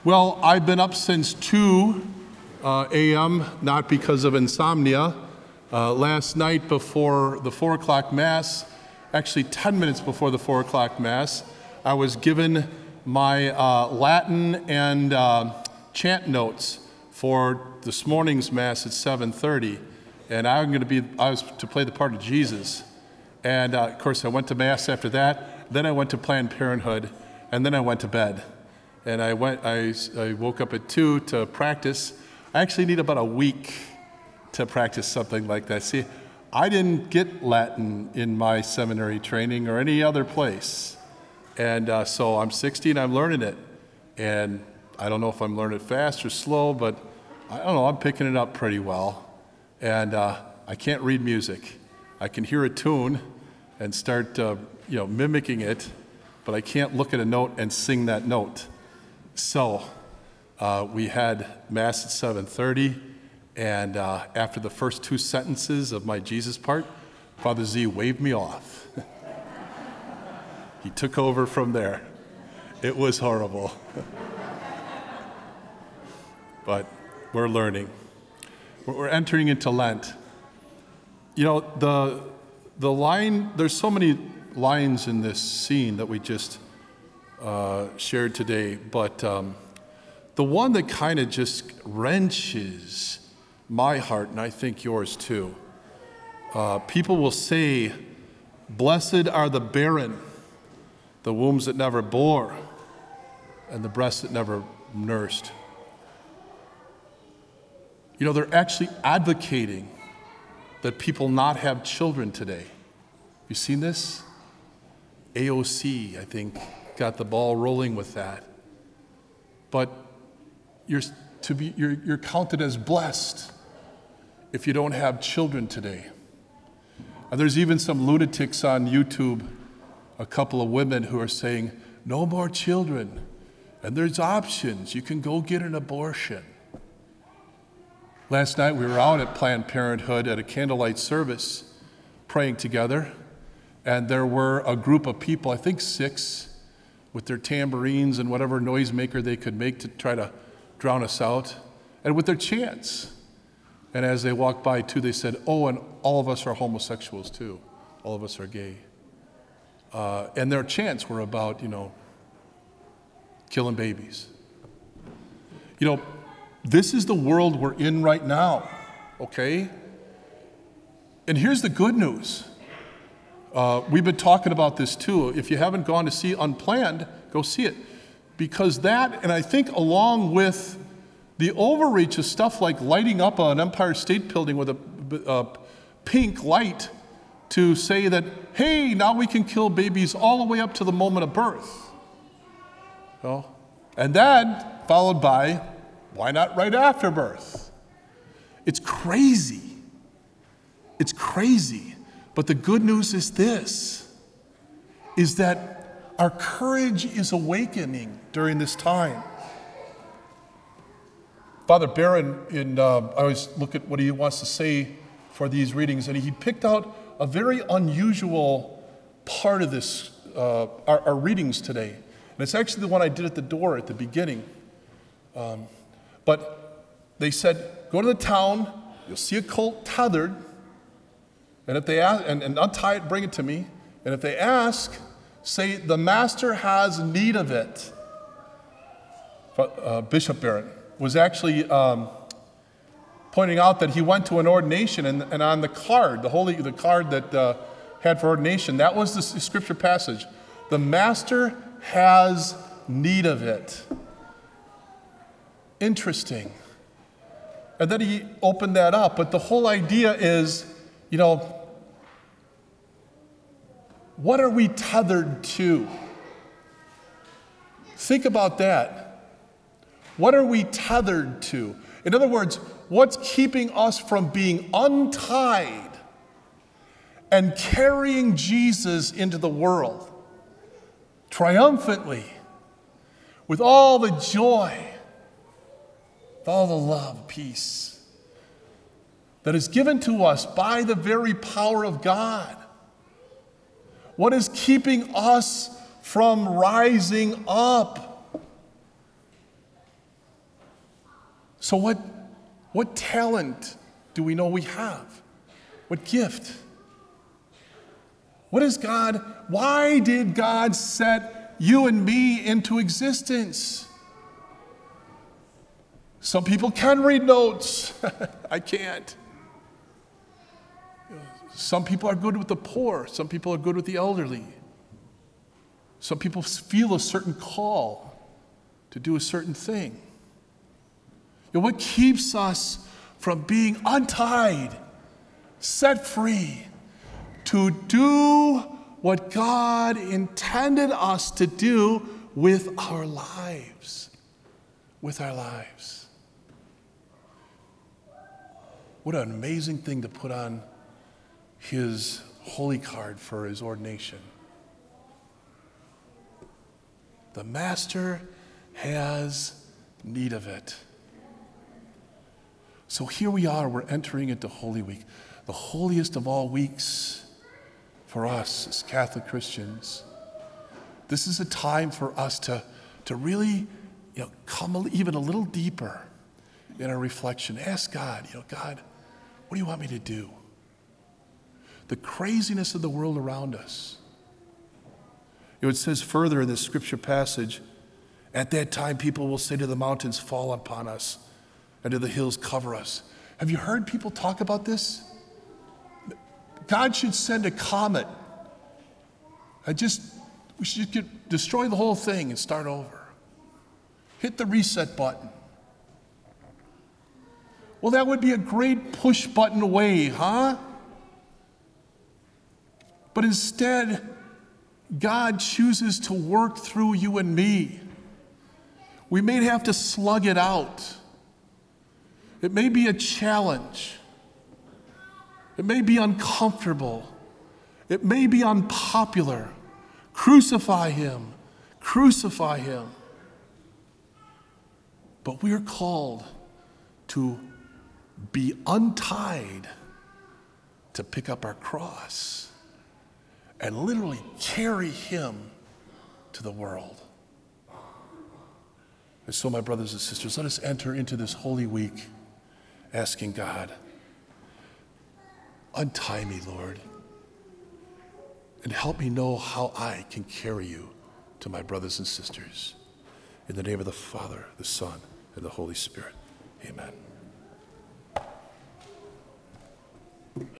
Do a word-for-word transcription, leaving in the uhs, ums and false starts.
Well, I've been up since two uh, a m, not because of insomnia. Uh, last night before the four o'clock Mass, actually ten minutes before the four o'clock Mass, I was given my uh, Latin and uh, chant notes for this morning's Mass at seven thirty. And I'm going to be, I was to play the part of Jesus. And uh, of course, I went to Mass after that. Then I went to Planned Parenthood. And then I went to bed. And I went. I, I woke up at two to practice. I actually need about a week to practice something like that. See, I didn't get Latin in my seminary training or any other place. And uh, so I'm sixty and I'm learning it. And I don't know if I'm learning it fast or slow, but I don't know, I'm picking it up pretty well. And uh, I can't read music. I can hear a tune and start uh, you know, mimicking it, but I can't look at a note and sing that note. So uh, we had Mass at seven thirty, and uh, after the first two sentences of my Jesus part, Father Z waved me off. He took over from there. It was horrible. But we're learning. We're entering into Lent. You know, the the line, there's so many lines in this scene that we just uh, shared today, but um, the one that kind of just wrenches my heart, and I think yours too, uh, people will say, "Blessed are the barren, the wombs that never bore, and the breasts that never nursed." You know, they're actually advocating that people not have children today. You seen this? A O C, I think, got the ball rolling with that. But you're to be you're, you're counted as blessed if you don't have children today. And there's even some lunatics on YouTube, a couple of women who are saying, "No more children, and there's options. You can go get an abortion." Last night we were out at Planned Parenthood at a candlelight service praying together, and there were a group of people, I think six, with their tambourines and whatever noisemaker they could make to try to drown us out, and with their chants. And as they walked by too, they said, "Oh, and all of us are homosexuals too. All of us are gay." Uh, and their chants were about, you know, killing babies. You know, this is the world we're in right now, okay? And here's the good news. Uh, we've been talking about this too. If you haven't gone to see Unplanned, go see it. Because that, and I think along with the overreach of stuff like lighting up an Empire State Building with a, a pink light to say that, hey, now we can kill babies all the way up to the moment of birth. So, and then followed by, why not right after birth? It's crazy. It's crazy. But the good news is this, is that our courage is awakening during this time. Father Barron, in, uh, I always look at what he wants to say for these readings, and he picked out a very unusual part of this, uh, our, our readings today. And it's actually the one I did at the door at the beginning. Um, But they said, go to the town, you'll see a colt tethered, and if they ask, and, and untie it, bring it to me. And if they ask, say, the master has need of it. Uh, Bishop Barron was actually um, pointing out that he went to an ordination, and, and on the card, the holy, the card that uh, had for ordination, that was the scripture passage. The master has need of it. Interesting. And then he opened that up, but the whole idea is, you know, what are we tethered to? Think about that. What are we tethered to? In other words, what's keeping us from being untied and carrying Jesus into the world triumphantly with all the joy, all the love, peace that is given to us by the very power of God? What is keeping us from rising up? So what, what talent do we know we have? What gift? What is God, why did God set you and me into existence? Some people can read notes. I can't. Some people are good with the poor. Some people are good with the elderly. Some people feel a certain call to do a certain thing. And what keeps us from being untied, set free, to do what God intended us to do with our lives? With our lives. What an amazing thing to put on his holy card for his ordination. The master has need of it. So here we are, we're entering into Holy Week, the holiest of all weeks for us as Catholic Christians. This is a time for us to, to really, you know, come a- even a little deeper in our reflection. Ask God, you know, God, what do you want me to do? The craziness of the world around us. You know, it says further in this scripture passage, at that time people will say to the mountains, fall upon us, and to the hills, cover us. Have you heard people talk about this? God should send a comet. I just, we should just get, destroy the whole thing and start over. Hit the reset button. Well, that would be a great push button way, huh? But instead, God chooses to work through you and me. We may have to slug it out. It may be a challenge. It may be uncomfortable. It may be unpopular. Crucify him. Crucify him. But we're called to be untied, to pick up our cross and literally carry him to the world. And so, my brothers and sisters, let us enter into this Holy Week asking God, untie me, Lord, and help me know how I can carry you to my brothers and sisters. In the name of the Father, the Son, and the Holy Spirit. Amen.